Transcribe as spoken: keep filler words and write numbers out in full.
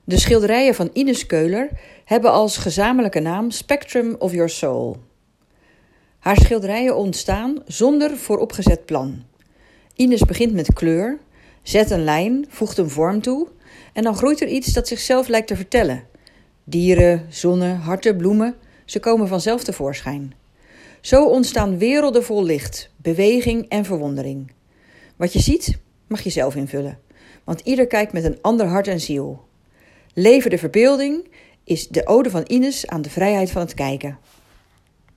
De schilderijen van Ines Keuler hebben als gezamenlijke naam Spectrum of Your Soul. Haar schilderijen ontstaan zonder vooropgezet plan. Ines begint met kleur, zet een lijn, voegt een vorm toe en dan groeit er iets dat zichzelf lijkt te vertellen. Dieren, zonne, harten, bloemen, ze komen vanzelf tevoorschijn. Zo ontstaan werelden vol licht, beweging en verwondering. Wat je ziet, mag je zelf invullen, want ieder kijkt met een ander hart en ziel. Leven de verbeelding is de ode van Ines aan de vrijheid van het kijken.